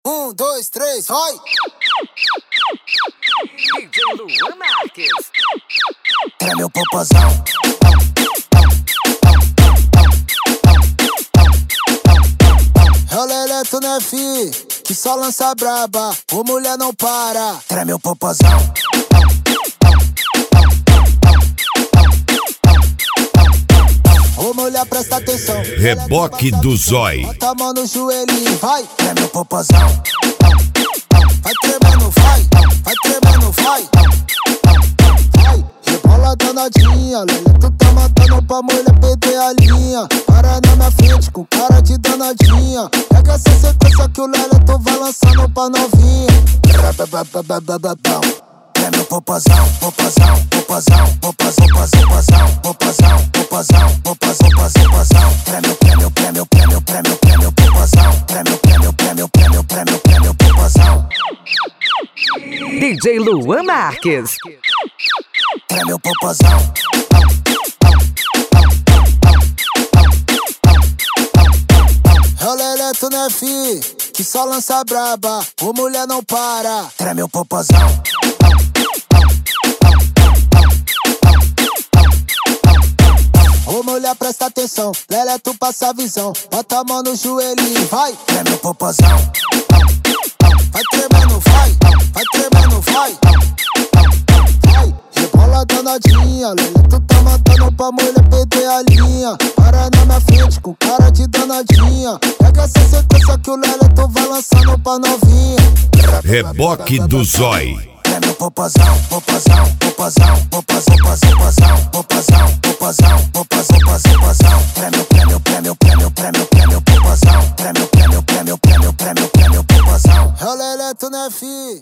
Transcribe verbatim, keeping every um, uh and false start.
Um, dois, três, vai! D J Luan Marques. Treme o popozão. É o Leleto, né, fi? Que só lança braba, o mulher não para. Treme o popozão. Ô mulher, presta atenção. Reboque do Zói. Bota a mão no joelhinho, vai. Treme o popozão. Vai tremendo, vai. Vai tremendo, vai. Vai. Rebola danadinha. Leleto tá matando pra mulher perder a linha. Para na minha frente com cara de danadinha. Pega essa sequência que o Leleto vai lançando pra novinha. Treme o popozão, popozão, popozão, popozão, popozão, popozão, popozão, popozão, popozão. Treme o prêmio, prêmio, prêmio, prêmio, prêmio, popozão. Treme o prêmio, prêmio, prêmio, prêmio, prêmio, popozão. D J Luan Marques. Treme o popozão. É o Leleto, né, fi? Que só lança braba, o mulher não para. Treme o popozão. Ô mulher, presta atenção, Leleto passa a visão. Bota a mão no joelhinho, vai. Treme o popozão. Vai tremendo, vai. Vai tremendo, vai. Vai. Rebola danadinha. Leleto tá matando pra mulher perder a linha. Para na minha frente com cara de danadinha. Pega essa sequência que o Leleto vai lançando pra novinha. Reboque do Zói. Treme o popozão, popozão, popozão, popozão, popozão, popozão, popozão, popozão, popozão. Treme o prêmio, prêmio, prêmio, prêmio, prêmio, popozão. Treme o prêmio, prêmio, prêmio, prêmio, prêmio, popozão. É o Leleto, né, fi?